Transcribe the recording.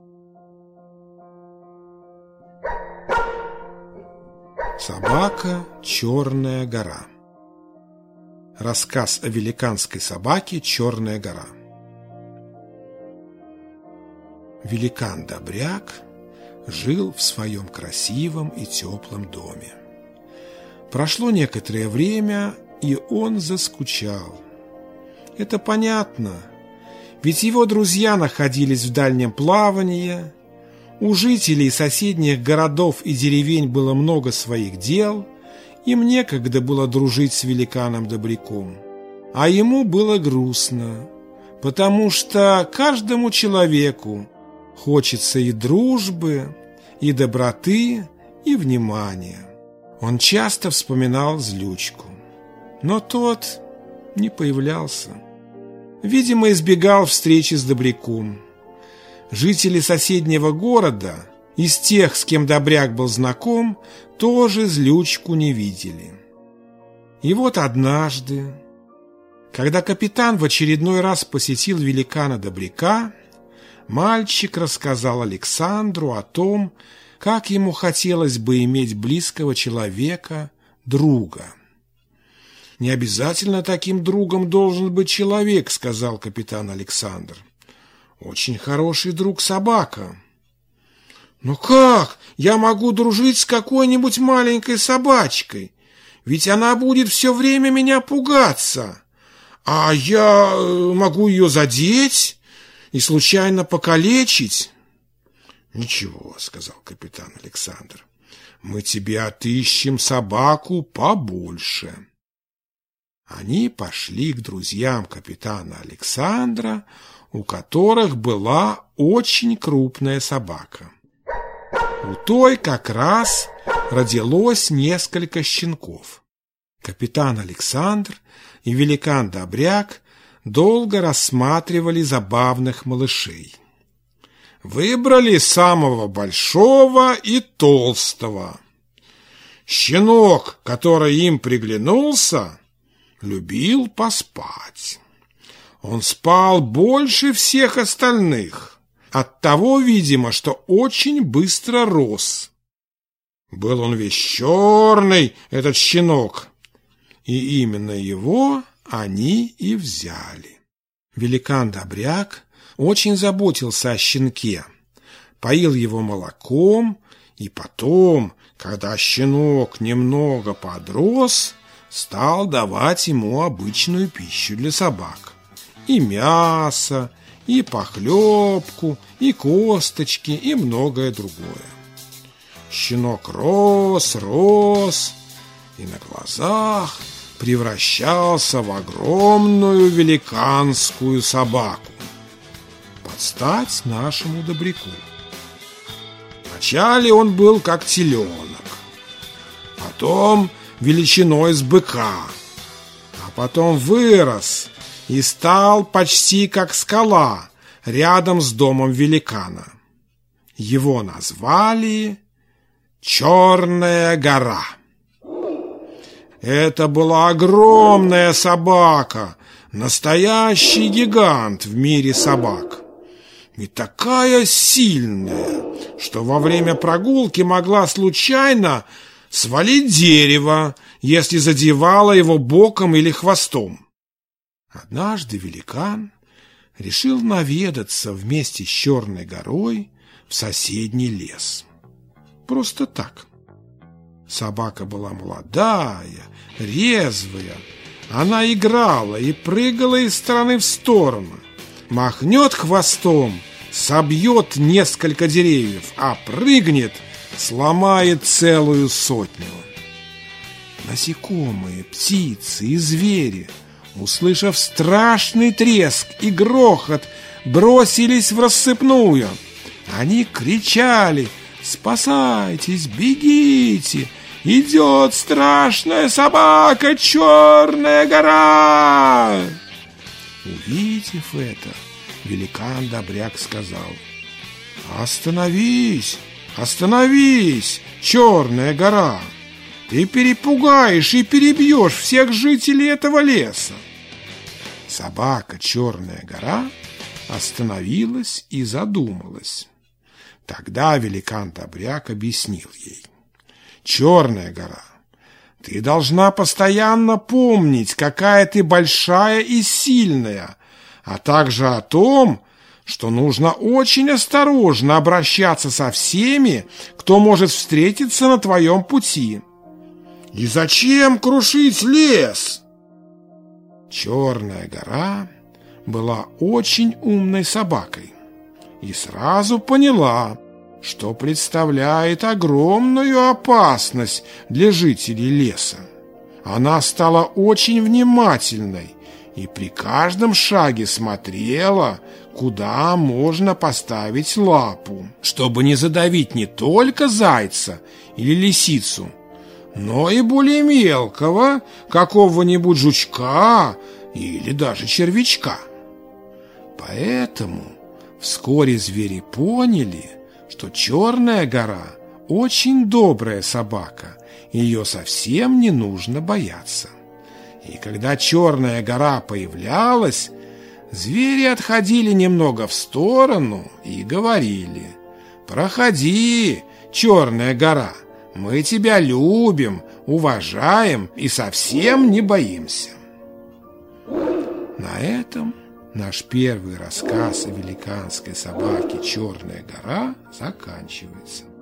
Собака Черная гора. Рассказ о великанской собаке Черная гора. Великан Добряк жил в своем красивом и теплом доме. Прошло некоторое время, и он заскучал. Это понятно, ведь его друзья находились в дальнем плавании, у жителей соседних городов и деревень было много своих дел, им некогда было дружить с великаном Добряком, а ему было грустно, потому что каждому человеку хочется и дружбы, и доброты, и внимания. Он часто вспоминал Злючку, но тот не появлялся. Видимо, избегал встречи с Добряком. Жители соседнего города, из тех, с кем Добряк был знаком, тоже Злючку не видели. И вот однажды, когда капитан в очередной раз посетил великана Добряка, мальчик рассказал Александру о том, как ему хотелось бы иметь близкого человека, друга. «Не обязательно таким другом должен быть человек», — сказал капитан Александр. «Очень хороший друг собака». «Но как я могу дружить с какой-нибудь маленькой собачкой? Ведь она будет все время меня пугаться, а я могу ее задеть и случайно покалечить». «Ничего», — сказал капитан Александр, — «мы тебе отыщем собаку побольше». Они пошли к друзьям капитана Александра, у которых была очень крупная собака. У той как раз родилось несколько щенков. Капитан Александр и великан Добряк долго рассматривали забавных малышей. Выбрали самого большого и толстого. Щенок, который им приглянулся, любил поспать. Он спал больше всех остальных, оттого, видимо, что очень быстро рос. Был он весь черный, этот щенок, и именно его они и взяли. Великан Добряк очень заботился о щенке, поил его молоком, и потом, когда щенок немного подрос, стал давать ему обычную пищу для собак. И мясо, и похлебку, и косточки, и многое другое. Щенок рос, и на глазах превращался в огромную великанскую собаку, под стать нашему Добряку. Вначале он был как теленок, потом величиной с быка, а потом вырос и стал почти как скала рядом с домом великана. Его назвали Черная гора. Это была огромная собака, настоящий гигант в мире собак. И такая сильная, что во время прогулки могла случайно свалить дерево, если задевала его боком или хвостом. Однажды великан решил наведаться вместе с Черной горой в соседний лес. Просто так. Собака была молодая, резвая. Она играла и прыгала из стороны в сторону. Махнет хвостом, собьет несколько деревьев, а прыгнет, сломает целую сотню. Насекомые, птицы и звери, услышав страшный треск и грохот, бросились в рассыпную. Они кричали: «Спасайтесь, бегите! Идет страшная собака Черная гора!» Увидев это, великан Добряк сказал: «Остановись, остановись, Черная гора! Ты перепугаешь и перебьешь всех жителей этого леса!» Собака Черная гора остановилась и задумалась. Тогда великан-добряк объяснил ей: «Черная гора, ты должна постоянно помнить, какая ты большая и сильная, а также о том, что нужно очень осторожно обращаться со всеми, кто может встретиться на твоем пути. И зачем крушить лес?» Черная гора была очень умной собакой и сразу поняла, что представляет огромную опасность для жителей леса. Она стала очень внимательной и при каждом шаге смотрела, куда можно поставить лапу, чтобы не задавить не только зайца или лисицу, но и более мелкого какого-нибудь жучка или даже червячка. Поэтому вскоре звери поняли, что Черная гора очень добрая собака, ее совсем не нужно бояться. И когда Черная гора появлялась, звери отходили немного в сторону и говорили: «Проходи, Черная гора, мы тебя любим, уважаем и совсем не боимся». На этом наш первый рассказ о великанской собаке Черная гора заканчивается.